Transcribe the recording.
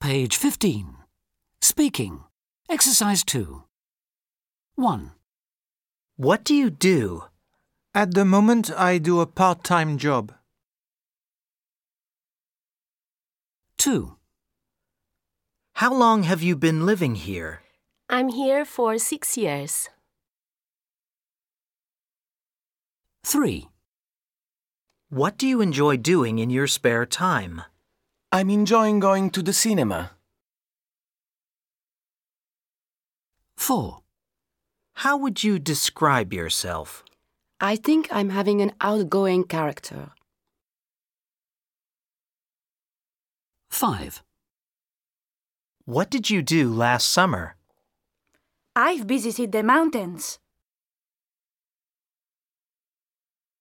Page 15. Speaking. Exercise 2. 1. What do you do? At the moment, I do a part-time job. 2. How long have you been living here? I'm here for 6 years. 3. What do you enjoy doing in your spare time? I'm enjoying going to the cinema. 4. How would you describe yourself? I think I'm having an outgoing character. 5. What did you do last summer? I've visited the mountains.